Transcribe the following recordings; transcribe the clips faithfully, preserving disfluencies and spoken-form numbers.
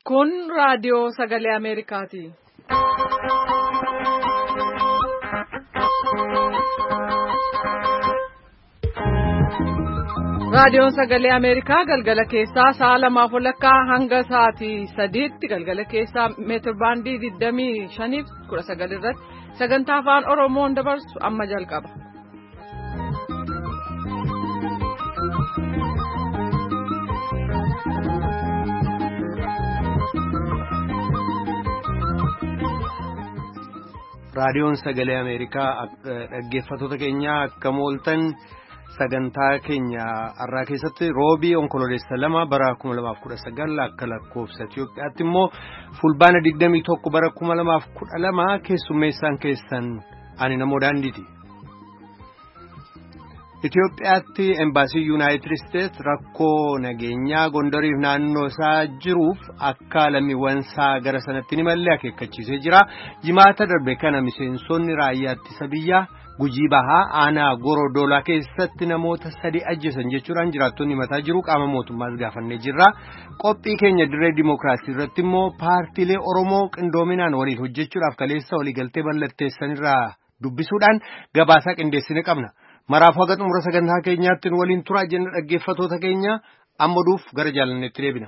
Kun raadiyoo sagalee Ameerikaati. Raadiyoon sagalee Ameerikaa galgala keessaa sa'a lamaaf walakkaa hanga sa'aatii sadiitti galgala keessaa meetir baandii digdamii shaniif kudha sagal irratti sagantaa afaan Oromoon dabarsu amma jalqaba. Raadiyoon sagalee Ameerikaa dhaggeeffattoota keenya akka mooltan sagantaa keenya har'aa keessatti roobii onkololeessa lama bara kuma lamaaf kudha sagal akka lakkoofsa Itiyoophiyaatti immoo fulbaana digdamii tokko bara kuma lamaaf kudha lama keessummeessaan keessan ani namoo daandiiti. Itiyoophiyaatti embaasii Yuunaayitid Isteets rakkoo nageenyaa Gondariif naannoo isaa jiruuf akka lammiiwwan isaa gara sanatti ni malee akeekkachiisee jira. Jimaata darbe kana miseensonni raayyaa ittisa biyyaa Gujii Bahaa aanaa Gorodolaa keessatti namoota sadi ajjeesan jechuudhaan jiraattonni mataa jiru qaama mootummaas gaafannee jirra. Qophii keenya dirree dimookiraasii irratti immoo paartiilee Oromoo qindoominaan waliin hojjechuudhaaf kaleessa waliigaltee mallatteessanirraa dubbisuudhaan gabaasaa qindeessine qabna. Maraaf haga xumura sagantaa keenyaatti waliin turaa jenna dhaggeeffattoota keenya amma duuf gara jaalanneetti deebina.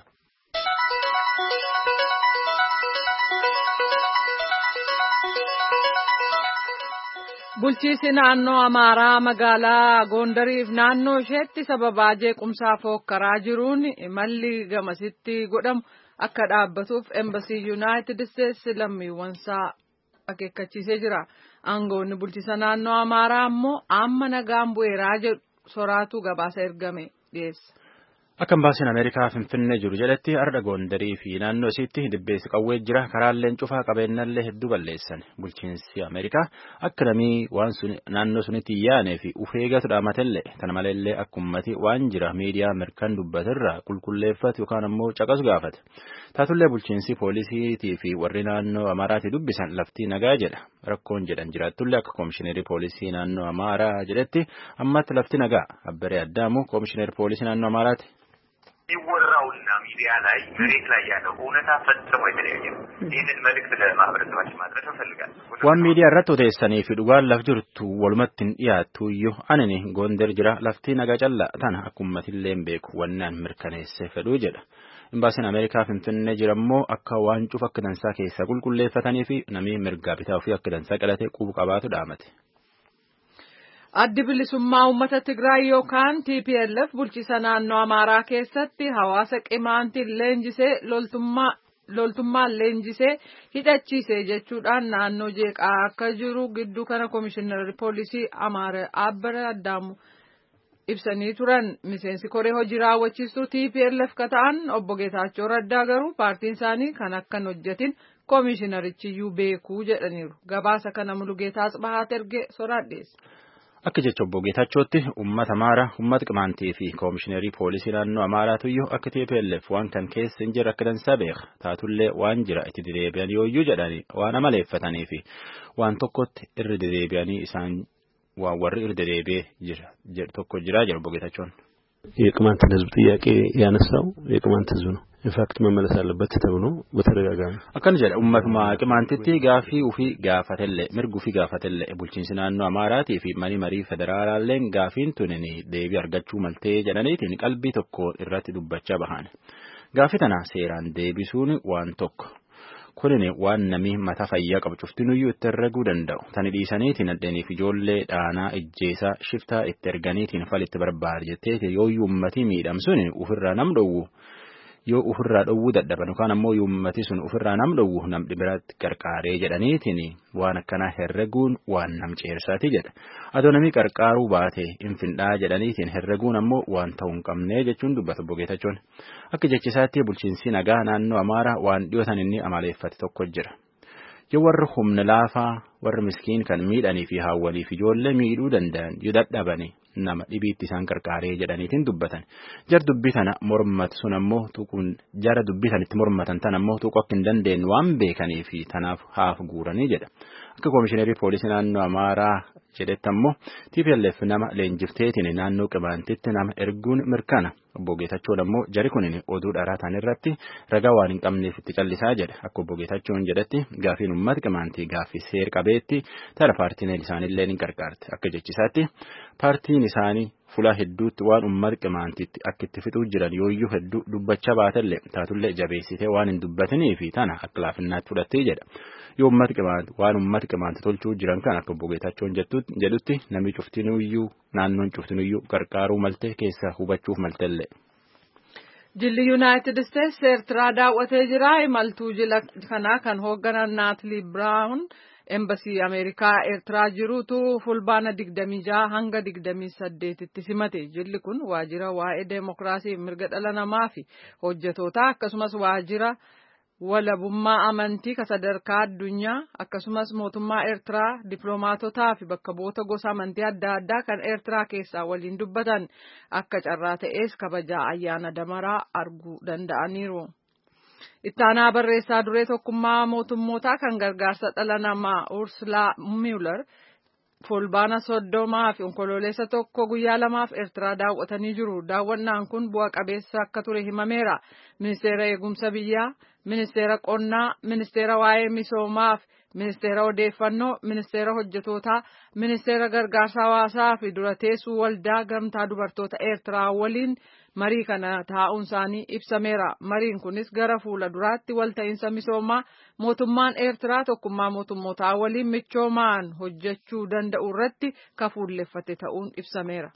Bulchiinsi naannoo Amaaraa magaalaa Gondariif naannoo isheetti sababa jeequmsaa fookkaraa jiruun imalli gamasitti godhamu akka dhaabbatuuf embassii Yuunaayitid Isteets lammiiwwansaa akeekkachiisee jira. Aangoonni bulchiinsa naannoo Amaaraa ammoo amma nagaan bu'eeraa jedhu soraatu gabaasa ergame dhiyeessa. Akka embaasiin Ameerikaa Finfinnee jiru jedhetti har'a Gondarii fi naannoo isiitti dibbeessi qawwee jira. Karaaleen cufaa qabeenyallee hedduu balleessan. Bulchiinsi Ameerikaa akka namii waan sun naannoo sunitti yaanee fi ufeegatu dhaamatellee kana maleellee akka ummati waan jira miidiyaa Ameerikaan dubbatirraa qulqulleeffatu yookaan ammoo caqasu gaafate. Taatullee bulchiinsi poolisiitii fi warri naannoo Amaaraatti dubbisan laftii nagaa jedha. Rakkoon jedhan jiraatullee akka koomishineerii poolisii naannoo Amaaraa jedhetti ammatti lafti nagaa. Abbaree Addaamu koomishineerii poolisii naannoo Amaaraati. ይወራውና ሚዲያ ላይ መሬት ላይ ያለው እውነታ ፈጽሞ የተለያየ ነው። ይህንን መልእክት ለማህበረሰባችን ማድረስ እንፈልጋለን። ዋን ሚዲያ irratti odeessanii fi dhugaan laf jirtu walumatti hin dhiyaattu iyyuu anini Gondar jira lafti nagaa callaa tana akkummatillee beeku wannaan mirkaneessee fedhuu jedha. Embaasiin Ameerikaa Finfinnee jirammoo akka waan cufa akka dansaa keessa qulqulleeffatanii fi namni mirgaa bitaa ofii akka dansaa qalatee qubu qabaatu dhaamate. Addi bilisummaa uummata Tigraay yookaan T P L F bulchiinsa naannoo Amaaraa keessatti hawaasa qimaantiin leenjisee loltummaa loltummaan leenjisee hidhachiisee jechuudhaan naannoo jeeqaa akka jiru gidduu kana koomishinarri poolisii Amaaraa Abbaree Addaamu ibsanii turan. Miseensi koree hojii raawwachiistuu T P L F ka ta'an obbo Geetaachoo Raddaa garuu paartiin isaanii kan akkan hojjetin koomishinarichiyyuu beekuu jedhaniiru. Gabaasa kana Mulugeetaa Asbahaat erge soraadheessa. Akka jecha obbo Geetachootti uummata Amaaraa, uummata Qimaantii fi koomishineerii poolisii naannoo Amaaraatu iyyuu akka T P L F waan kan keessa hin jirre akka dansaa beeka. Taatullee waan jira itti dedeebi'anii yooyyuu jedhanii waan amaleeffatanii fi waan tokkotti irra dedeebi'anii isaan waan warri irra dedeebi'ee jira tokko jira jedhu obbo Geetachoon. የቅማንትን ህዝብ ጥያቄ ያነሳው የቅማንት ህዝብ ነው ኢንፋክት መመለስ አለበት ተብሎ በተደጋጋሚ አከን ጀለ ኡመቱማ ቅማንቲቲ ጋፊ ኡፊ ጋፋተለ ምርጉ ፊ ጋፋተለ ቡልቺንሲ ናኖ አማራቲ ፊ መሪ መሪ ፌደራላለን ጋፊን ቱነኒ ዴቢ አርጋቹ መልቴ ጀነኔቲን ቀልቢ ቶኮ ኢራቲ ዱባቻ ባሃነ ጋፊተና ሴራን ዴቢሱን ዋን ቶኮ kunini waan namni mata fayyaa qabu cuftinuyyuu itti erguu danda'u. Tani dhiisaniitiin addeenii fi ijoollee dhaanaa ijjeesaa shiftaa itti erganiitiin falitti barbaade jettee yoo uummatii miidhamsuun ofirraa nam dhowwu yoo ofirraa dhowwuu dadhaban yookaan ammoo uummatii sun ofirraa nam dhowwu namni biraatti qarqaaree jedhaniitiin waan akkanaa herreguun waan nam ceersaati jedha. Adoo namni qarqaaruu baate infindhaa jedhaniitiin herreguun ammoo waan ta'uu hin qabnee jechuun dubbata obbo Geetachoon. Akka jechisaatti bulchiinsi nagaa naannoo Amaaraa waan dhiyootan inni amaleeffate tokko jira. Yoo warri humna laafaa warri miskiin kan miidhanii fi haawwanii fi ijoollee miidhuu danda'an yoo dadhabanii nama dhibiitti isaan qarqaaree jedhaniitiin dubbatan. Jar dubbii tana mormatu sun ammoo tuquun jara dubbii tanitti mormatan tan ammoo tuquu akka hin dandeenye waan beekanii fi tanaaf haaf guuranii jedha. Akka koomishineerii poolisii naannoo Amaaraa jedhetti ammoo T P L F nama leenjifteetiin naannoo qimaantitti nama erguun mirkana. Obbo Geetachoon ammoo jari kunin oduu dharaa ta'an irratti ragaa waan hin qabneef itti callisaa jedha. Akka Obbo Geetachoon jedhetti gaafiin uummata qimaantii gaafii seer qabeetti tara paartiin isaaniillee ni gargaarti. Akka jechisaatti paartiin isaanii fuula hedduutti waan uummata qimaantiitti akka itti fixuu jiran yooyyuu hedduu dubbachaa baatellee taatullee jabeessitee waan hin dubbatanii fi tana akka laafinnaatti fudhattee jedha. Yoo uummata qimaanti waan uummata qimaanti tolchuu jiran kan akka Obbo Geetachoon jedhutti namni cuftinuyyuu naannoon cuftinuyyuu gargaaruu maltee keessa hubachuuf maltellee. Jilli Yuunaayitid Isteets Eertiraa daawwatee jira. Imaltuu jila kanaa kan hoogganan Naatli Biraawun Embasii Ameerikaa Eertiraa jirutu fulbaana digdamii jaha hanga digdamii saddeetitti simate. Jilli kun waajjira waa'ee deemokiraasii mirga dhala namaa fi hojjetootaa akkasumas waajjira walabummaa amantii ka sadarkaa addunyaa akkasumas mootummaa Eertiraa diplomaatotaa fi bakka bu'oota gosa amantii adda addaa kan Eertiraa keessaa waliin dubbatan akka carraa ta'es kabajaa ayyaana damaraa arguu danda'aniiru. Ittaanaa barreessaa duree tokkummaa mootummootaa kan gargaarsa dhala namaa Ursula Mueller fulbaana soddomaa fi onkololeessa tokko guyyaa lamaaf Eertiraa daawwatanii jiru. Daawwannaan kun bu'a qabeessa akka ture himameera. Ministeera eegumsa biyyaa, ministeera qonnaa, ministeera waa'ee misoomaa fi ministeera odeeffannoo, ministeera hojjetootaa, ministeera gargaarsa hawaasaa fi dura teessuu waldaa gamtaa dubartoota Eertiraa waliin marii kana taa'uun isaanii ibsameera. Mariin kunis gara fuula duraatti walta'iinsa misoomaa mootummaan Eertiraa tokkummaa mootummootaa waliin michoomaan hojjechuu danda'u irratti kafuulleffate ta'uun ibsameera.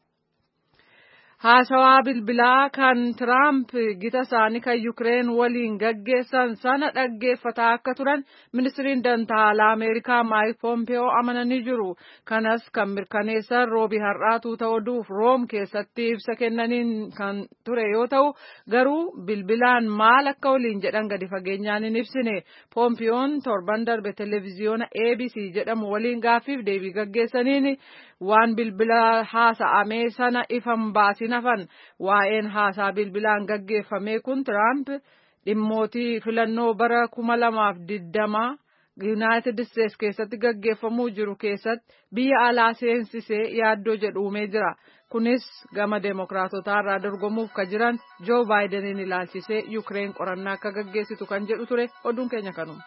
Haasawaa bilbilaa kan Tiraamp gita isaanii kan Yukireen waliin gaggeessan sana dhaggeeffataa akka turan ministiriin dantaalaa Ameerikaa Maayik Poompeyoo amananii jiru. Kanas kan mirkaneessan roobii har'aatuu ta'uuf Room keessatti ibsa kennaniin kan ture yoo ta'u garuu bilbilaan maal akka waliin jedhan gadi fageenyaan hin ibsine. Poompeyoon torban darbe televiziyoona A B C jedhamu waliin gaaffiif deebii gaggeessaniin waan bilbila haasa'amee sana ifan baasin hafan. Waa'een haasaa bilbilaan gaggeeffame kun Tiraamp dhimmootii filannoo bara kuma lamaaf digdamaa Yuunaayitid Isteets keessatti gaggeeffamuu jiru keessatti biyya alaa seensisee yaaddoo jedhu uumee jira. Kunis gama deemokiraatotaa irraa dorgomuuf ka jiran Joo Baayideniin ilaalchisee Yukireen qorannaa akka gaggeessitu kan jedhu ture. Oduun keenya kanuma.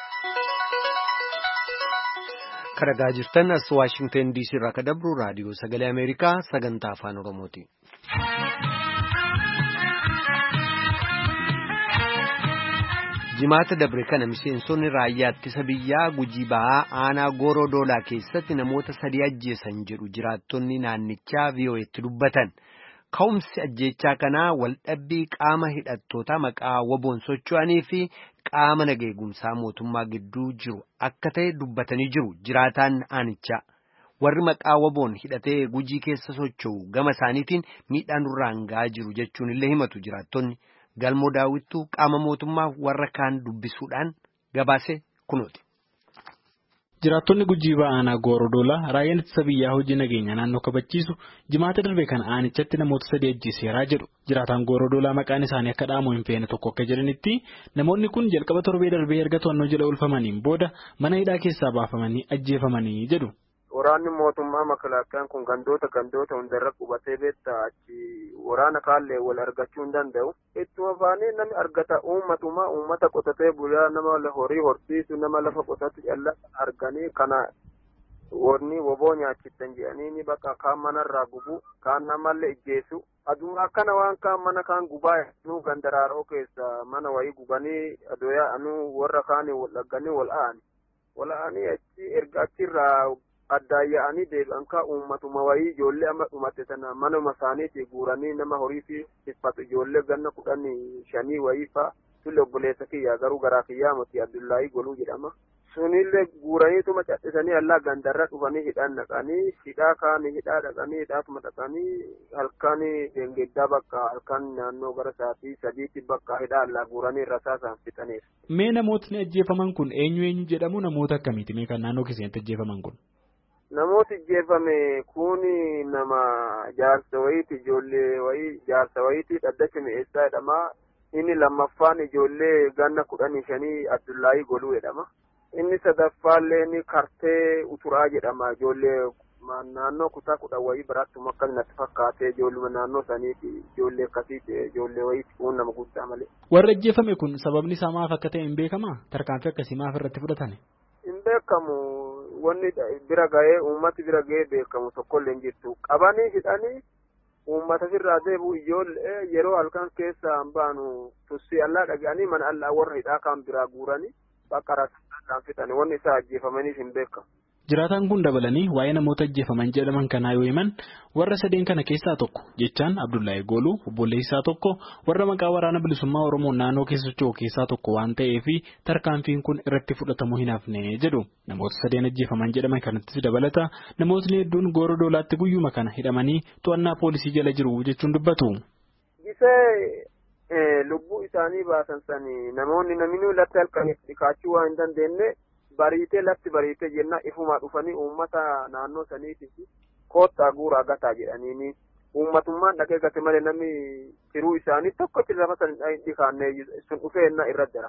Karagaa jirtan as Waashingtan D C irraa ka dabru raadiyoo sagalee Ameerikaa sagantaa afaan Oromooti. Jimaata dabre kana miseensonni raayyaa ittisa biyyaa Gujii Bahaa aanaa Gooroo Doolaa keessatti namoota sadii ajjeesan jedhu jiraattonni naannichaa V O Atti dubbatan. Ka'umsi ajjeechaa kanaa waldhabbii qaama hidhattootaa maqaa waboon socho'anii fi qaama nageegumsaa mootummaa gidduu jiru akka ta'e dubbatanii jiru jiraataan aanichaa. Warri maqaa waboon hidhatee Gujii keessa socho'u gama isaaniitiin miidhaan nurraan ga'aa jiru jechuun illee himatu jiraattonni. Galmoo daawwittuu qaama mootummaa warra kaan dubbisuudhaan gabaase kunooti. Jiraattonni Gujii Bahaa aanaa Gooroo Doolaa raayyaan ittisa biyyaa hojii nageenya naannoo kabachiisu jimaata darbe kana aanichatti namoota sadii ajjeeseeraa jedhu. Jiraataan Gooroo Doolaa maqaan isaanii akka dhaamu hin feene tokko akka jedhanitti namoonni kun jalqaba torbee darbee erga to'annoo jala oolfamaniin booda mana hidhaa keessaa baafamanii ajjeefamanii jedhu. Waraanni mootummaa makalaaqaan kun gandoota gandoota hundarra qubatee beektaa achi waraana kaallee wal argachuu hin danda'u. Ittuma baanee namni argata uummatuma uummata qotatee bulaa nama horii horsiisu nama lafa qotatu calla arganii kana warni woboo nyaachittan jedhanii ni bakka kaan manarraa gubu kaan namallee ijjeessu. Aduma akkana waan kaan mana kaan gubaa nu gandaraaroo keessa mana wayii gubanii adoyaa anu warra kaanii wal dhagganii wal aani. Wal aanii achi erga achirraa addaayyaanii deebi'an ka uummatuma wayii ijoollee amma dhumate sana manuma isaaniitii guuranii nama horii fi siffatu ijoollee ganna kudhan shanii wayii fa'a tulle obboleessa kiyyaa garuu garaa kiyyaa miti Abdullaahii Goluu jedhama. Sunillee guuraniituma cadhisanii allaa gandarra dhufanii hidhaan dhaqanii hidhaa kaanii hidhaa dhaqanii hidhaatuma dhaqanii halkan deengeddaa bakka halkan naannoo gara sa'aatii sadiitti bakka hidhaa allaa guuranii rasaasaan fixaniiru. Mee namootni ajjeefaman kun eenyu eenyu jedhamu namoota akkamiiti mee kan naannoo keessatti ajjeefaman kun? Namooti ajjeefame kuni nama jaarsa wayiiti ijoollee wayii jaarsa wayiiti dhaddacha mi'eessaa jedhama. Inni lammaffaan ijoollee ganna kudhanii shanii Abdullaahii Goluu jedhama. Inni sadaffaallee ni Kartee Uturaa jedhama ijoollee naannoo kutaa kudha wayii biraatti akkas natti fakkaatee ijoolluma naannoo saniiti ijoollee akkasiiti ijoollee wayiiti kun nama guddaa malee. Warra ajjeefame kun sababni isaa maaf akka ta'e hin beekamaa? Tarkaanfii akkasii maaf irratti fudhatame? Hin beekamu wanni bira ga'ee uummati bira ga'ee beekamu tokkollee hin jirtu qabanii hidhanii uummata irraa deebi'u ijoollee yeroo halkan keessa baanu tussii allaa dhaga'anii mana allaa warra hidhaa kan biraa guuranii bakka rasaasaan fixanii wanni isaa ajjeefamaniif hin beekamu. Jiraataan kun dabalanii waa'ee namoota ajjeefaman jedhaman kanaa yoo himan warra sadeen kana keessaa tokko jechaan Abdullahi Gooluu obboleessaa tokko warra maqaa waraana bilisummaa Oromoo naannoo keessa socho'u keessaa tokko waan ta'eef tarkaanfiin kun irratti fudhatamuu hin hafne jedhu namoota sadeen ajjeefaman jedhaman kanattis dabalata namootni hedduun Gooroo Doolaatti guyyuma kana hidhamanii to'annaa poolisii jala jiru jechuun dubbatu. Gisee lubbuu isaanii baasan sanii namoonni naminuu latti halkaniif dhiqaachuu waan hin dandeenye. Bariitee latti bariitee jenna ifumaa dhufanii uummata naannoo saniitiif koottaa guuraa gataa jedhaniini uummatummaan dhaqee gate malee namni tiruu isaanii tokkotti lafa san dhiqaannee sun dhufeenna irra jira.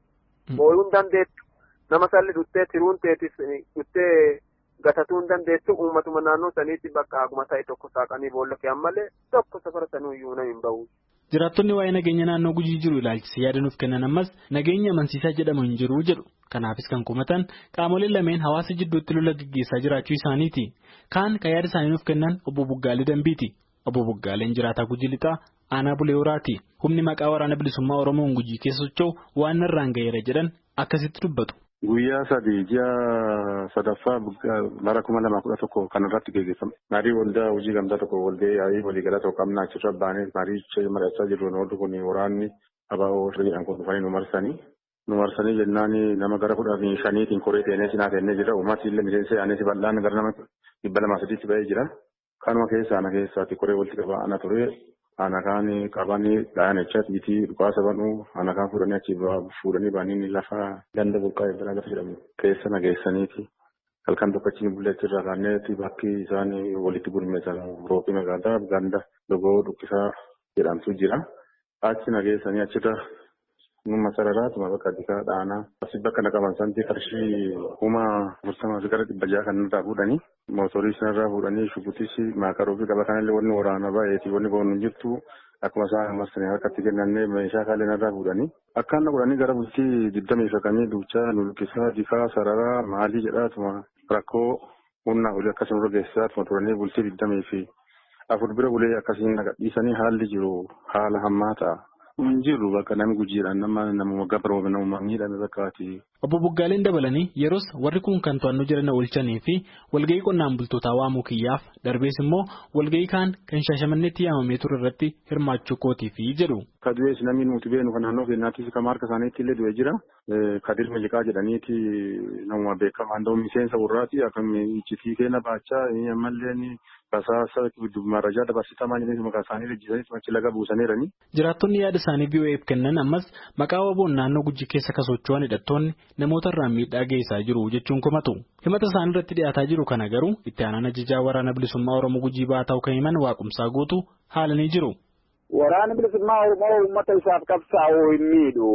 Booyuun dandeettu nama salli dhuttee tiruun teetis dhuttee gatatuu hin dandeettu uummatuma naannoo saniitti bakka aguma ta'e tokko saaqanii boolla keeyyan malee tokko safara sanuu iyyuu nama hin bahu. Jiraattonni waa'ee nageenya naannoo Gujii jiru ilaalchisee yaada nuuf kennan ammas nageenya amansiisaa jedhamu hin jiru jedhu. Kanaafis kan kumatan qaamoleen lameen hawaasa jidduutti lola gaggeessaa jiraachuu isaaniiti. Kaan kan yaada isaanii nuuf kennan obbo Buggaalee Dambiiti. Obbo Buggaaleen jiraataa Gujii Lixaa aanaa Bulee Horaati. Humni maqaa waraana bilisummaa Oromoon Gujii keessa socho'u waan irraan ga'eera jedhan akkasitti dubbatu. Guyyaa sadii ji'a sadaffaa bara kuma lama kudha tokko kan irratti gaggeeffame. Marii waldaa hojii gamtaa tokko walga'ee yaa'ii waliigala tokko qabnaa achirra baanee marii mari'achaa jirru noorri kun waraanni abaa'oo riidhaan kun dhufanii nu marsanii. Nu marsanii jennaan nama gara kudha shaniitiin koree teenee cinaa teennee jira. Uummati illee miseensa yaa'anii bal'aan gara nama dhibba lamaa sadiitti ba'ee jira. Kanuma keessa ana keessaatti koree walitti qabaa ana ture. Ana kaan qabanii dhayan jecha tiitii dhukaasa banuu ana kaan fuudhanii achi fuudhanii baanii lafa ganda burqaa eebbaa lafa jedhamu keessa nageessaniiti. Halkan tokko achi bulleetti irraa kaanneeti bakki isaan walitti gurmeessan roobii magaalaa ganda dogoo dhukkisaa jedhamtu jira. Achi nageessanii achirra Numa sararaatuma bakka addisaa dhaanaa asii bakka naqaman santi qarshii kuma afurtama gara dhibba jaha kan irraa fuudhanii mootorii sanarraa fuudhanii shubutis maakaroo fi qaba kanallee wanni waraana baay'eeti wanni boonu jirtu akkuma isaan marsanii harkatti kennannee meeshaa kaalee narraa fuudhanii akkaan godhanii gara bultii digdamii shaqanii duuchaa nulkisaa dikaa sararaa maalii jedhaatuma rakkoo humnaa olii akkasuma rogeessaatuma turanii bultii digdamii fi afur bira bulee akkasiin nagadhiisanii haalli jiru haala hammaa ta'a. Jiru bakka namni gujiidhaan nama nama gabroo nama miidhame bakkaati. Obbo Buggaaleen dabalanii yeroos warri kun kan to'annoo jiran oolchanii fi walgahii qonnaan bultootaa waamuu kiyyaaf darbees immoo walgahii kaan kan Shaashamanneetti yaamamee ture irratti hirmaachuu kootii fi jedhu. Kadu'ees namni nuti beenu kan naannoo keenyaattis kan harka isaaniitti illee du'e jira. Kadir Maliqaa jedhaniiti nama beekamaan ta'u miseensa warraati akkam iccitii keenya baachaa ammallee basaasa marajaa dabarsitamaa jedhanii maqaa isaanii lejjisanii achi laga buusaniirani. Jiraattonni yaada isaanii B O F kennan ammas maqaa waboon naannoo Gujii keessa kasocho'an hidhattoonni namoota irraan miidhaa geessaa jiru jechuun komatu. Himata isaanii irratti dhiyaataa jiru kana garuu itti aanaan ajajaa waraana bilisummaa Oromoo Gujii ba'aa ta'uu kan himan Waaqumsaa guutuu haalanii jiru. Waraana bilisummaa Oromoo uummata isaaf qabsaa'uu hin miidhu.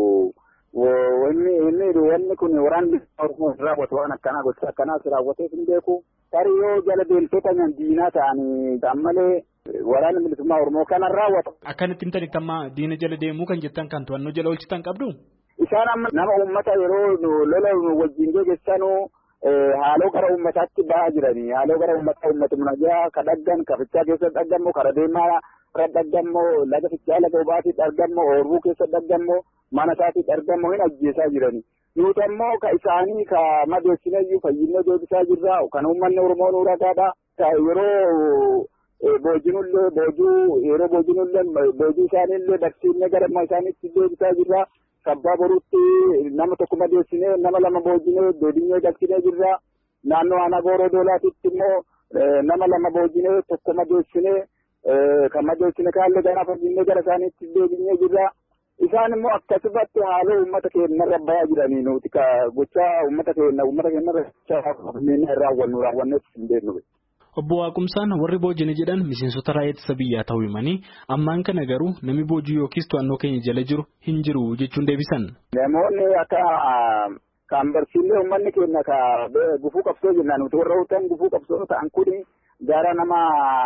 Wanni wanni kun waraanni bilisummaa Oromoo raawwatu waan akkanaa gocha akkanaas raawwateef hin beeku. Tarii yoo jala deemtota diinaa ta'anii malee waraana bilisummaa Oromoo kana raawwatu. Akkanatti mtanitti amma diina jala deemuu kan jettan kan to'annoo jala oolchitan qabdu? Isaan amma nama uummata yeroo lola wajjin geggeessanuu haaloo gara uummataatti ba'aa jiranii haaloo gara uummataa uummata munajaa ka dhaggan ka fichaa keessa dhaggammoo kara deemaa irra dhaggammoo laga fichaa laga hubaatii dhaggammoo oorbuu keessa dhaggammoo mana isaatii dhaggammoo hin ajjeesaa jiranii. Nuti ammoo ka isaanii ka madeessinayyuu fayyinee deebisaa jirra kan uummanni Oromoo nu ragaadha. Yeroo boojinullee boojuu yeroo boojinullee boojuu isaaniillee barsiifnee gara amma isaaniitti deebisaa jirra. Sabbaa boruutti nama tokko madeessinee nama lama boojinee deebinyee galchinee jirra. Naannoo aanaa Gooroo Doolaatitti immoo nama lama boojinee tokko madeessinee kan madeessine kaallee gara fayyinee gara isaaniitti deebinyee jirra. Isaan immoo akkasumatti haala uummata keenyarra bahaa jiranii nuti ka gochaa uummata keenya uummata keenyarra raawwannu raawwannees hin beeknu. Obbo Waaqumsaan warri boojine jedhan miseensota raayyaa ittisa biyyaa ta'uu himanii ammaan kana garuu namni boojii yookiis to'annoo keenya jala jiru hin jiru jechuun deebisan. Namoonni akka kan barsiillee uummanni keenya ka gufuu qabsoo jennaan nuti warra hutan gufuu qabsoo ta'an kuni gara nama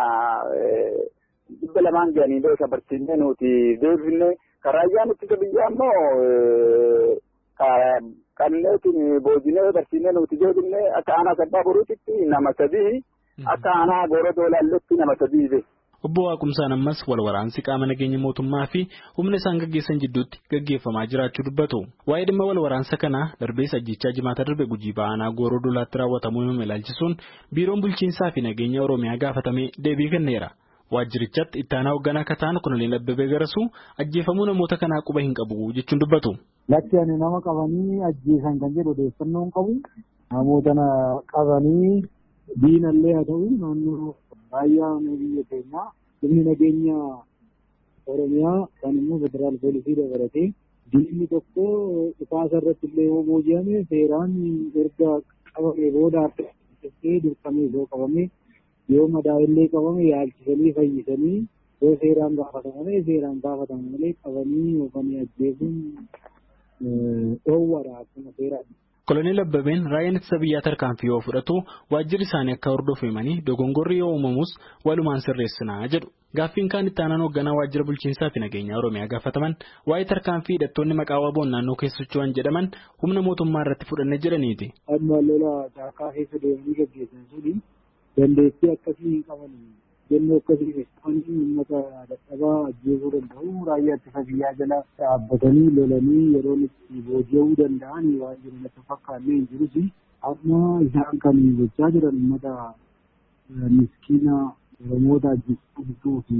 dhibba lamaan ga'anii beeka barsiillee nuti deebifne karaayyaan ittisa biyyaa immoo kanneetiin boojinee barsiillee nuti deebifne akka aanaa sabbaa boruutitti nama sadii akka aanaa goora doolaalletti nama sadii be. Obbo Waaqumsaan ammas wal waraansi qaama nageenya mootummaa fi humna isaan gaggeessan jidduutti gaggeeffamaa jiraachuu dubbatu. Waa'ee dhimma wal waraansa kanaa darbees ajjechaa jimaata darbe Gujii Ba'aanaa Gooroo Dolaatti raawwatamuu himame ilaalchisuun biiroon bulchiinsaa fi nageenya Oromiyaa gaafatamee deebii kenneera. Waajjirichatti itti aanaa hoogganaa akka ta'an Koloneel Abbabee Garasuu ajjeefamuu namoota kanaa quba hin qabu jechuun dubbatu. Lakki ani nama qabanii ajjeesan kan jedhu odeeffannoo hin qabu. Namoota qabanii diinallee haa ta'u naannoo baay'ee biyya keenyaa humni nageenya Oromiyaa kan immoo federaal poolisii dabalatee diinni tokko ifaasa irratti illee yoo booji'ame seeraan erga qabame booda harkatti dirqamee yoo qabame yoo madaa'illee qabame yaalchisanii fayyisanii yoo seeraan gaafatame seeraan gaafatame malee qabanii yookaan ajjeesuun dhoowwaadha akkuma seeraan. Koloneel Abbabeen raayyaa ittisa biyyaa tarkaanfii yoo fudhatu waajjirri isaanii akka hordofamanii dogongorri yoo uumamus walumaan sirreessinaa jedhu. Gaaffiin kaan itti aanaan hoogganaa waajjira bulchiinsaa fi nageenya Oromiyaa gaafataman waa'ee tarkaanfii hidhattoonni maqaa waboon naannoo keessa socho'an jedhaman humna mootummaa irratti fudhanne jedhaniiti. Amma lola daakaa keessa deemanii gaggeessan suni dandeettii akkasii hin qaban jennee akkasii keessatti uummata dadhabaa ajjeesuu danda'u raayyaa ittisa biyyaa jala dhaabbatanii lolanii yeroo itti booji'uu danda'an waan jiru natti fakkaannee hin jirus amma isaan kan gochaa jiran uummata miskiina Oromoota ajjeesuu fi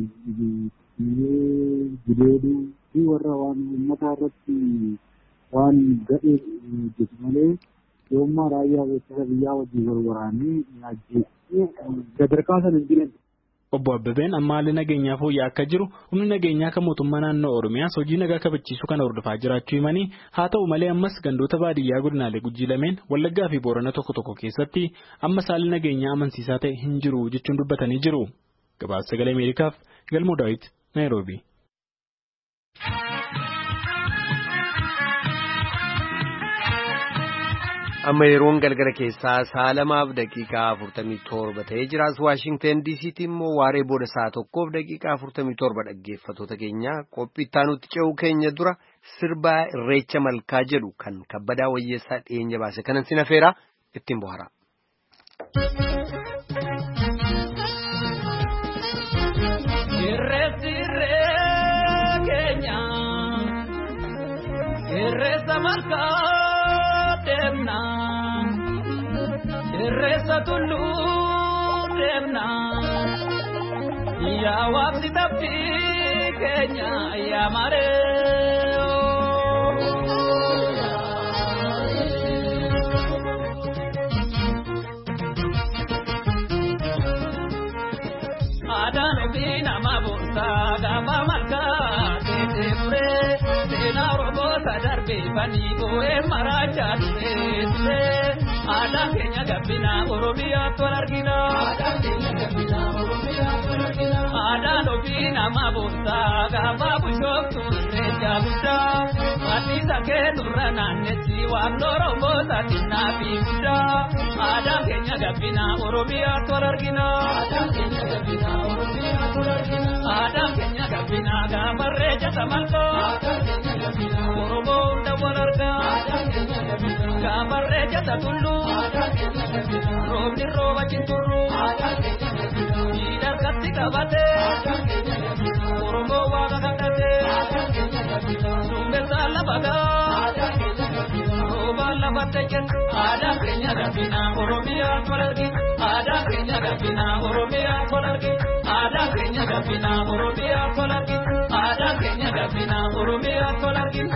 gudeeduu fi warra waan uummata irratti waan gadhee hojjetu malee yoommaa raayyaa ittisa biyyaa wajjin wal waraanee ajjeesuu sadarkaa sana hin jiran. Obbo Abbabeen amma haalli nageenyaa fooyya'aa akka jiru humni nageenyaa kan mootummaa naannoo Oromiyaas hojii nagaa kabachiisuu kana hordofaa jiraachuu himanii haa ta'u malee ammas gandoota baadiyyaa godinaalee Gujii lameen Wallaggaa fi Boorana tokko tokko keessatti amma haalli nageenyaa amansiisaa ta'e hin jiru jechuun dubbatanii jiru. Gabaasa Sagalee Ameerikaaf Galmoo Daawit Naayiroobii. Amma yeroon galgala keessaa sa'a lamaaf daqiiqaa afurtamii torba ta'ee jiraas Waashingteen diisiitti immoo waaree booda sa'a tokkoof daqiiqaa afurtamii torba dhaggeeffattoota keenya qophii ittaanutti ce'uu keenya dura sirbaa irreecha malkaa jedhu kan kabbadaa wayyeessaa dhiyeenya baase kanan sin afeera ittiin bohara. Irreessa malkaa deemna irreessa tulluu deemna yaa waaqni dhabbii keenya yaa maree aadaan ofii nama boonsaa gaafa malkaa deemee muree seenaa roboota darbee fanii boo'ee marachaa dhufee dhufee aadaan keenya gabbinaa Oromiyaa tola argina. Aadaan ofii nama boonsaa gaafa bushooftu irreecha guddaa anniisa keenurra naannetti waan roboota xinnaa fi guddaa aadaan keenya gabbinaa Oromiyaa tola argina. Aadaan keenya gabbinaa gaafa irreecha malkaa Oromoo hunda wal argaa gaafa irreecha tulluu roobni rooba cinturruu miidhagatti qabatee Oromoo waaqa kadhatee duumessaa lafa gaa roobaan lafatte jennu aadaan keenya gabbinaa Oromiyaa wal argina. Aadaan keenya gabbinaa Oromiyaa wal argina. Aadaan keenya gabbinaa Oromiyaa wal argina. Aadaan keenya gabbinaa Oromiyaa wal argina.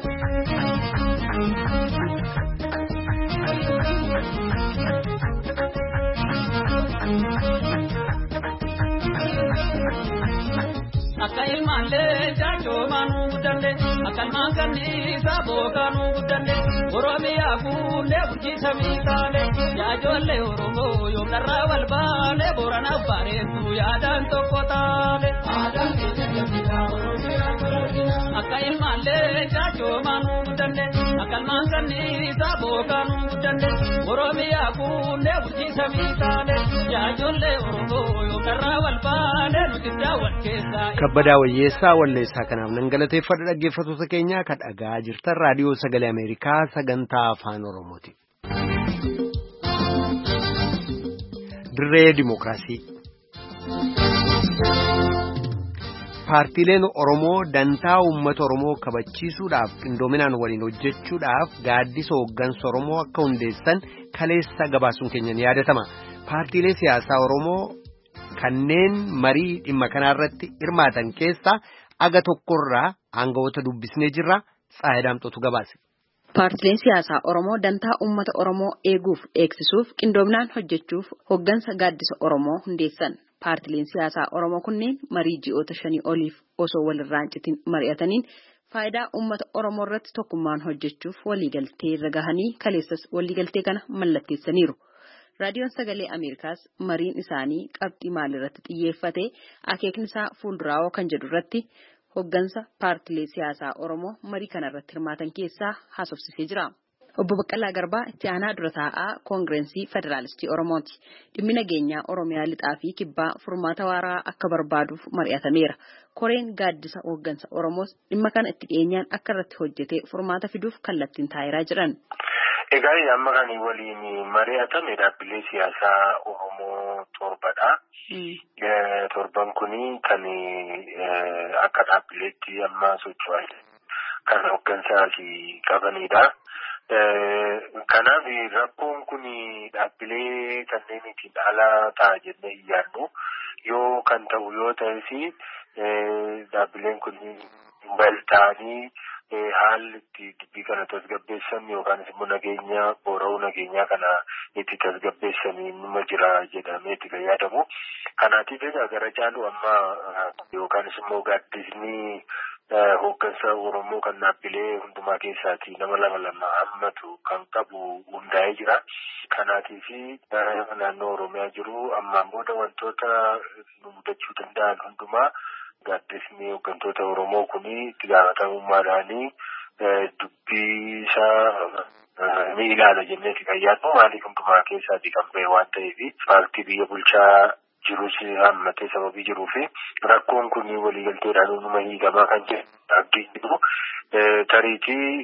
Akka ilmaalee jaajoomaanuu guddanne akka ilmaan kanniisaa bookaanuu guddanne Oromiyaa fuullee bulchiisa miidhaalee jaajoollee Oromoo yoomnarraa wal baalee Booranaaf bareedu yaadaan tokko taale. Akka ilmaalee jaajoomaanuu guddanne akka ilmaan kanniisaa bookaanuu Oromiyaa kunnee bulchiinsa miidhaane yaajollee Oromoo yoo karraa wal baane nuti daawwan keessaa. Kabbadaa Wayyeessaa Walleessaa kanaaf nan galateeffadha dhaggeeffattoota keenya kan dhagaa jirtan raadiyoo sagalee Ameerikaa sagantaa afaan Oromooti. Dirree Dimookiraasii. Paartiileen Oromoo dantaa uummata Oromoo kabachiisuudhaaf qindoominaan waliin hojjechuudhaaf gaaddisa hooggansa Oromoo akka hundeessan kaleessa gabaasuun keenya ni yaadatama. Paartiilee siyaasaa Oromoo kanneen marii dhimma kanarratti hirmaatan keessaa aga tokkorraa aangawoota dubbisnee jirra. Tsaayidaamxootu gabaase. Paartileen siyaasaa Oromoo dantaa uummata Oromoo eeguuf eegsisuuf qindoominaan hojjechuuf hooggansa gaaddisa Oromoo hundeessan. Paartileen siyaasaa Oromoo kunneen marii ji'oota shanii oliif osoo walirraa hin citin mari'ataniin faayidaa uummata Oromoo irratti tokkummaan hojjechuuf waliigaltee irra gahanii kaleessas waliigaltee kana mallatteessaniiru. Raadiyoon Sagalee Ameerikaas mariin isaanii qabxii maalirratti xiyyeeffate akeekni isaa fuulduraa kan jedhu irratti hooggansa paartilee siyaasaa Oromoo marii kanarratti hirmaatan keessaa haasofsisee jira. Obbo Baqqalaa Garbaa itti aanaa dura taa'aa Koongireensii Federaalistii Oromooti. Dhimmi nageenyaa Oromiyaa lixaa fi kibbaa furmaata waaraa akka barbaaduuf mari'atameera. Koreen gaaddisa hooggansa Oromoos dhimma kana itti dhiyeenyaan akka irratti hojjetee furmaata fiduuf kallattiin taa'eeraa jiran. Egaa amma kan waliin mari'atame dhaabbilee siyaasaa Oromoo torbadha. Torban kuni kan akka dhaabbileetti amma socho'an kan hooggansaa qabanidha. Kanaaf rakkoon kun dhaabbilee kanneenitiin ala ta'a jennee iyyaannu yoo kan ta'u yoo ta'e fi dhaabbileen kun bal'aanii haalli itti dubbii kana tasgabbeessan yookaan immoo nageenya boora'uu nageenyaa kana itti tasgabbeessan nima jira jedhamee itti fayyadamu. Kanaatiif egaa gara caalu amma yookaan immoo gaaddisni hooggansa Oromoo kan dhaabbilee hundumaa keessaati nama lama lama hammatu kan qabu hundaa'ee jira. Kanaatiif naannoo Oromiyaa jiru ammaan booda wantoota nu mudachuu danda'an hundumaa gaaddisni hooggantoota Oromoo kuni itti gaafatamummaadhaanii dubbii isaa ni ilaala jennee itti fayyadnu maaliif hundumaa keessaati kan ba'e waan ta'eef paartii biyya bulchaa jirus hammatee sababii jiruu fi rakkoon kun waliigalteedhaan uumama hiikamaa kan jiru tariitii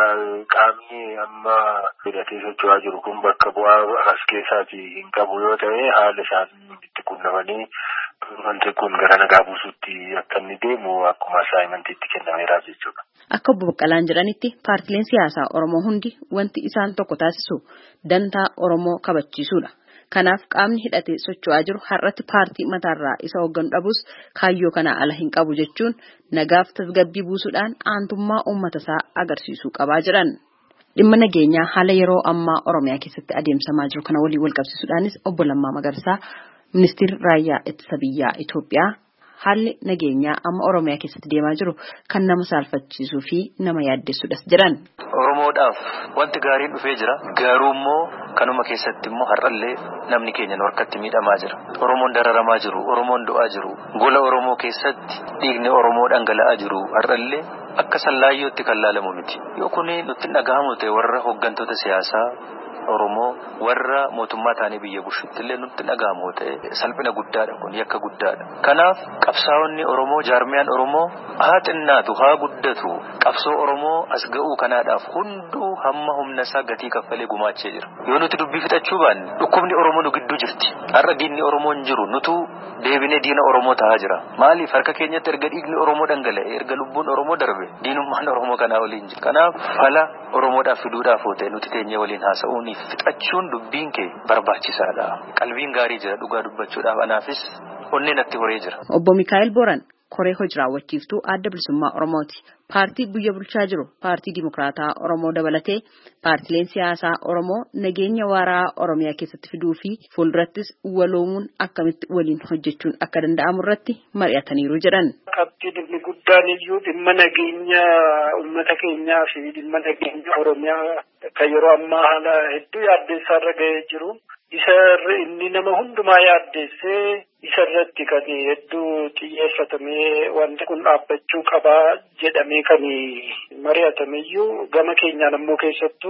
qaamni amma hidhatee socho'aa jiru kun bakka bu'aa as keessaati hin qabu yoo ta'e haala isaan itti qunnamanii wanti kun gara nagaa buusuutti akka inni deemu akkuma asaayimantiitti kennameera jechuudha. Akka obbo Baqqalaan jedhanitti paartileen siyaasaa Oromoo hundi wanti isaan tokko taasisu dantaa Oromoo kabachiisuudha. Kanaaf qaamni hidhatee socho'aa jiru har'atti paartii mataarraa isa hoogganu dhabus kaayyoo kana ala hin qabu jechuun nagaaf tasgabbii buusuudhaan aantummaa uummata isaa agarsiisuu qabaa jiran. Dhimma nageenyaa haala yeroo ammaa Oromiyaa keessatti adeemsamaa jiru kana waliin wal qabsiisuudhaanis obbo Lammaa Magarsaa Ministeerri Raayyaa Ittisa Biyyaa Itoophiyaa haalli nageenyaa amma Oromiyaa keessatti deemaa jiru kan nama saalfachiisuu fi nama yaaddessuudhas jedhan. Oromoodhaaf wanti gaariin dhufee jira. Garuu immoo kanuma keessatti immoo har'allee namni keenya harkatti miidhamaa jira. Oromoon dararamaa jiru, Oromoon du'aa jiru. Gola Oromoo keessatti dhiigni Oromoo dhangala'aa jiru har'allee akka sallaayyootti kan laalamu miti. Yoo kuni nutti dhagahamu ta'e warra hooggantoota siyaasaa Oromoo warra mootummaa taanee biyya bulchuutti illee nutti dhagahamu ta'e salphina guddaadha kun yakka guddaadha. Kanaaf qabsaa'onni Oromoo jaarmiyaan Oromoo haa xinnaatu haa guddatu qabsoo Oromoo as ga'uu kanaadhaaf hunduu hamma humna isaa gatii kaffalee gumaachee jira. Yoo nuti dubbii fixachuu baanne dhukkubni Oromoo nu gidduu jirti. Har'a diinni Oromoo hin jiru nutu deebinee diina Oromoo ta'aa jira. Maaliif harka keenyatti erga dhiigni Oromoo dhangala'e erga lubbuun Oromoo darbe diinummaan Oromoo kanaa waliin jira. Kanaaf fala Oromoodhaaf fiduudhaaf ta'e nuti teenyee waliin haasa'uun fixachuun dubbiin kee barbaachisaadha. Qalbiin gaarii jira dhugaa dubbachuudhaaf anaafis onneen natti horee jira. Obbo Mikaa'el Boran koree hojii raawwachiiftuu adda bilisummaa Oromooti. Paartii biyya bulchaa jiru paartii Dimokiraataa Oromoo dabalatee paartileen siyaasaa Oromoo nageenya waaraa Oromiyaa keessatti fiduu fi fuuldurattis waloomuun akkamitti waliin hojjechuun akka danda'amu irratti mari'ataniiru jedhan. Qabxii dhimmi guddaan iyyuu dhimma nageenya uummata keenyaa fi dhimma nageenya Oromiyaa kan yeroo ammaa haala hedduu yaaddeessaa irra ga'ee jiru. Isa inni nama hundumaa yaaddeessee isa irratti kan hedduu xiyyeeffatamee wanti kun dhaabbachuu qabaa jedhamee kan mari'atameyyuu gama keenyaan ammoo keessattuu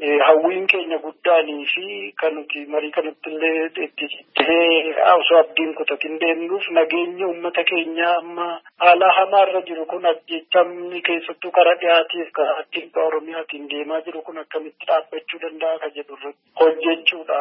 hawwiin keenya guddaanii fi kan nuti marii kanatti illee itti jiddee osoo abdiin kutatin deemnuuf nageenya uummata keenyaa amma haala hamaarra jiru kun ajjechamni keessattuu karaa dhiyaatiif karaa kibba Oromiyaatiin deemaa jiru kun akkamitti dhaabbachuu danda'a ka jedhu irratti hojjechuudha.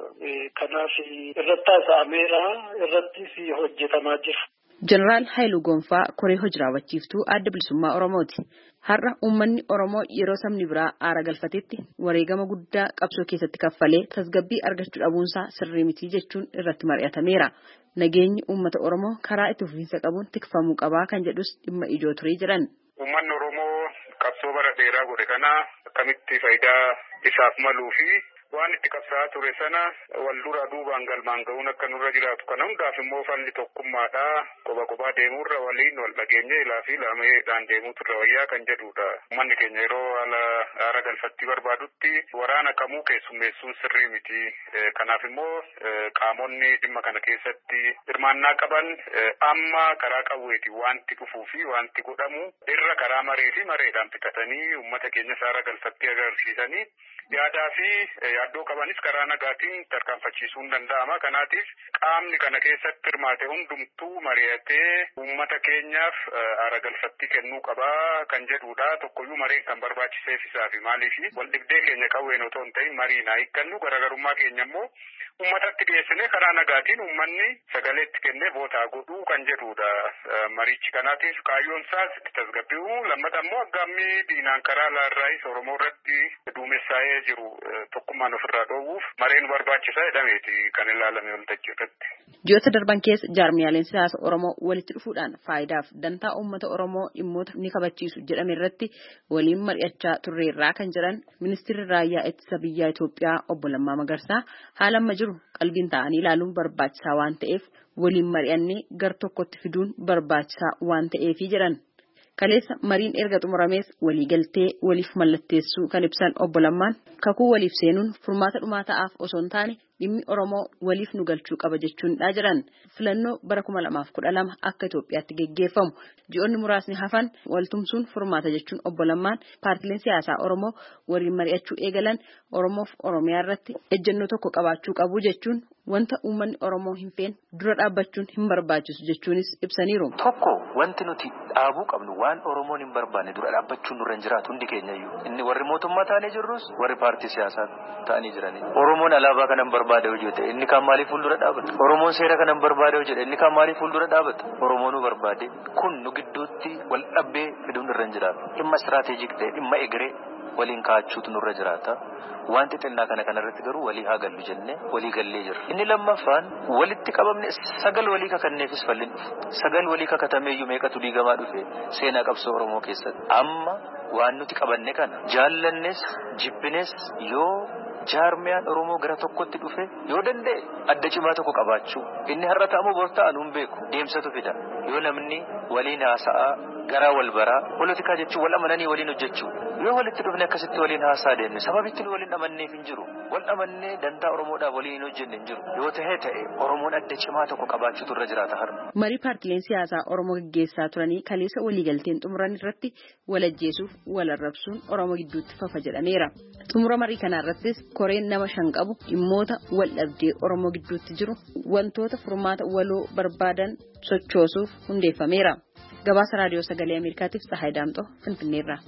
Kanaaf irratti haasa'ameera irrattis hojjetamaa jira. Jeneraal Haayiluu Gonfaa koree hojii raawwachiiftuu adda bilisummaa Oromooti. Har'a uummanni Oromoo yeroo sabni biraa aara galfatetti wareegama guddaa qabsoo keessatti kaffalee tasgabbii argachuu dhabuunsaa sirrii miti jechuun irratti mari'atameera. Nageenyi uummata Oromoo karaa itti fufiinsa qabuun tikfamuu qabaa kan jedhus dhimma ijoo turee jiran. Uummanni Oromoo qabsoo bara dheeraa godhe kana akkamitti faayidaa isaaf maluu fi waan itti qabsaa ture sana wal dura duubaan galmaan ga'uun akka nurra jiraatu kana hundaaf immoo falli tokkummaadha. Qoba qobaa deemuurra waliin wal dhageenya ilaa fi laameedhaan deemuutu irra wayyaa kan jedhudha. Uummanni keenya yeroo haala aara galfattii barbaadutti waraana kamuu keessummeessuun sirrii miti. Kanaaf immoo qaamonni dhimma kana keessatti hirmaannaa qaban amma karaa qawweeti wanti dhufuu fi wanti godhamu irra karaa maree fi mareedhaan bitatanii uummata keenyas aara galfattii agarsiisanii yaadaa fi yaaddoo qabanis karaa nagaatiin tarkaanfachiisuun danda'ama. Kanaatiif qaamni kana keessatti hirmaate hundumtuu mari'atee uummata keenyaaf aara galfattii kennuu qabaa kan jedhudha. Tokkoyyuu mareen kan barbaachiseef isaa fi maaliif wal dhibdee keenya qawween otoo hin ta'in mariin haa hiikkannu garaagarummaa keenya immoo uummatatti dhiyeessinee karaa nagaatiin uummanni sagaleetti kennee vootaa godhuu kan jedhudha. Marichi kanaatiif kaayyoon isaas itti tasgabbi'uu lammata immoo aggaammii diinaan karaa laarraayis Oromoo irratti duumessaa'ee jiru tokkummaan ofirraa dhoowwuuf mareen barbaachisaa jedhameeti kan ilaalame waltajjii irratti. Ji'oota darban keessa jaarmiyaaleen siyaasa Oromoo walitti dhufuudhaan faayidaaf dantaa uummata Oromoo dhimmoota ni kabachiisu jedhame irratti waliin mari'achaa turreerraa kan jiran ministeerri raayyaa ittisa biyyaa Itoophiyaa obbo Lammaa Magarsaa haala amma jiru qalbiin ta'anii ilaaluun barbaachisaa waan ta'eef waliin mari'annee gar tokkotti fiduun barbaachisaa waan ta'eefi jedhan. Kaleessa mariin erga xumuramees waliigaltee waliif mallatteessuu kan ibsan obbo Lammaan kakuu waliif seenuun furmaata dhumaa ta'aaf osoo hin taane dhimmi Oromoo waliif nu galchuu qaba jechuudha jiran. Filannoo bara kuma lamaaf kudha lama akka Itoophiyaatti geggeeffamu ji'oonni muraasni hafan waltumsuun furmaata jechuun obbo Lammaan paartileen siyaasaa Oromoo waliin mari'achuu eegalan Oromoof Oromiyaa irratti ejjennoo tokko qabaachuu qabu jechuun wanta uummanni Oromoo hin feene dura dhaabbachuun hin barbaachisu jechuunis ibsaniiru. Tokko wanti nuti dhaabuu qabnu waan Oromoon hin barbaanne dura dhaabbachuun nurra hin jiraatu hundi keenyayyuu. Inni warri mootummaa ta'anii jirrus warri paartii siyaasaa ta'anii jirani. Oromoon alaabaa kana hin barbaade hojii ta'e inni kan maaliif fuuldura dhaabata? Oromoon seera kana hin barbaade hojii ta'e inni kan maaliif fuuldura dhaabata? Oromoon nu barbaade kun nu gidduutti wal dhabbee fiduun irra hin jiraatu. Dhimma istiraatiijik ta'e dhimma egeree waliin kaachuutu nurra jiraata. Wanti xinnaa kana kanarratti garuu walii haa gallu jennee walii gallee jirra. Inni lammaffaan walitti qabamne sagal walii kakanneefis fal'in dhufu. Sagal walii kakatameeyyuu meeqatu diigamaa dhufe seenaa qabsoo Oromoo keessatti. Amma waan nuti qabanne kana jaallannes jibbines yoo jaarmiyaan Oromoo gara tokkotti dhufe yoo danda'e adda cimaa tokko qabaachuu. Inni har'a ta'amu bor ta'an hin beeku deemsatu fida. Yoo namni waliin haasa'aa garaa wal baraa polotikaa jechuun wal amananii waliin hojjechuu. Yoo walitti dhufne akkasitti waliin haasaa deemne sababitti nu waliin amanneef hin jiru. Wal amannee dantaa Oromoodhaaf waliin hin hojjenne hin jiru. Yoo ta'ee ta'e Oromoon adda cimaa tokko qabaachuutu irra jiraata har'a. Marii paartileen siyaasaa Oromoo gaggeessaa turanii kaleessa waliigalteen xumuran irratti wal ajjeesuuf wal arrabsuun Oromoo gidduutti fafa jedhameera. Xumura marii kana irrattis koreen nama shan qabu dhimmoota wal dhabdee Oromoo gidduutti jiru wantoota furmaata waloo barbaadan sochoosuuf hundeeffameera. Gabaasa raadiyoo sagalee Ameerikaatiif Tsahaay Daamxoo Finfinneerraa.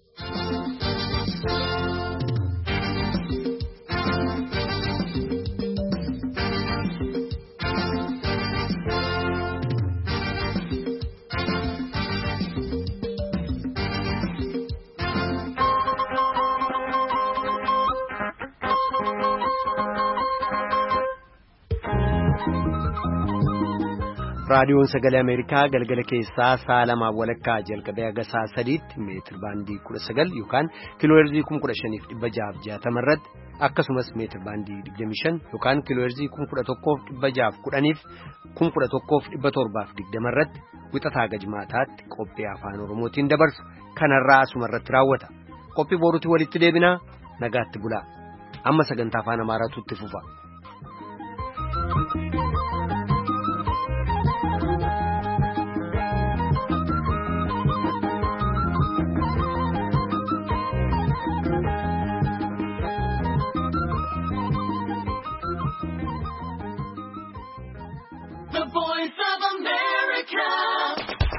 raadiyoon sagalee Ameerikaa galgala keessaa sa'a lamaa walakkaa jalqabee haga sa'a sadiitti meetir baandii kudha sagal yookaan kiilooherzii kuma kudha shaniif dhibba jahaaf jaatama irratti akkasumas meetir baandii digdamii shan yookaan kiilooherzii kuma kudha tokkoof dhibba jahaaf kudhaniif kuma kudha tokkoof dhibba torbaaf digdama irratti wixataa haga jimaataatti qophii afaan Oromootiin dabarsu kanarraa asuma irratti raawwata. Qophii boruutti walitti deebinaa nagaatti bulaa. Amma sagantaa afaan Amaaraatu itti fufa.